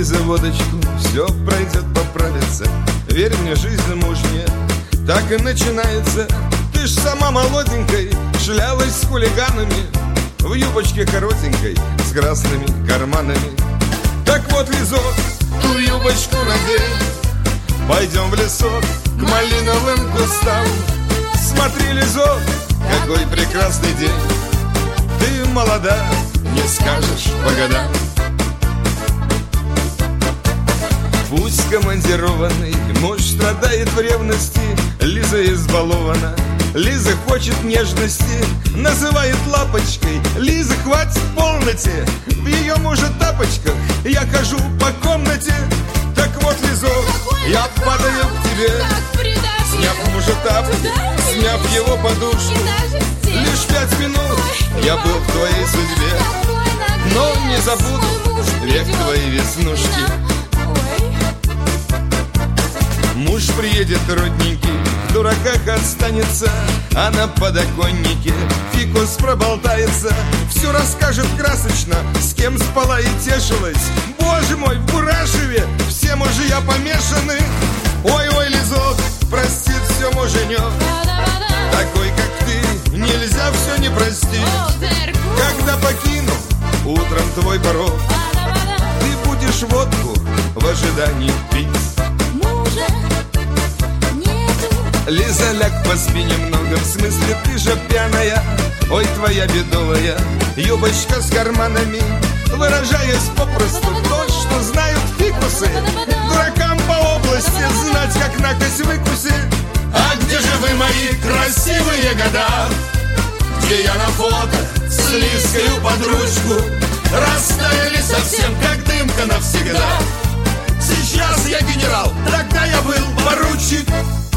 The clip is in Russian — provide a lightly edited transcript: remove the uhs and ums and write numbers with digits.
за водочку, все пройдет, поправится. Верь мне, жизнь мужняя так и начинается. Ты ж сама молоденькой шлялась с хулиганами в юбочке коротенькой с красными карманами. Так вот, Лизок, ту юбочку надень, пойдем в лесок к малиновым кустам. Смотри, Лизок, какой прекрасный день. Ты молода, не скажешь по годам. Пусть командированный муж страдает в ревности, Лиза избалована, Лиза хочет нежности, называет лапочкой. Лиза, хватит в полноте, в ее мужа тапочках я хожу по комнате. Так вот, Лизок, я падаю к тебе, сняв мужа тапки, сняв его подушку. Лишь 5 минут я был в твоей судьбе, но не забуду век твоей веснушки. Муж приедет родненький, в дураках останется, а на подоконнике фикус проболтается. Все расскажет красочно, с кем спала и тешилась. Боже мой, в Бурашеве все мужья помешаны. Ой-ой, Лизок, простит все муженек, такой как ты, нельзя все не простить. Когда покину утром твой порог, ты будешь водку в ожидании пить. Лиза, ляг поспи немного, в смысле ты же пьяная. Ой, твоя бедовая юбочка с карманами, выражаясь попросту то, что знают фикусы. Дуракам по области знать, как накось выкуси. А где же вы, мои красивые года, где я на фото с Лизкою под ручку? Растаяли совсем, как дымка навсегда. Сейчас я генерал, тогда я был поручик.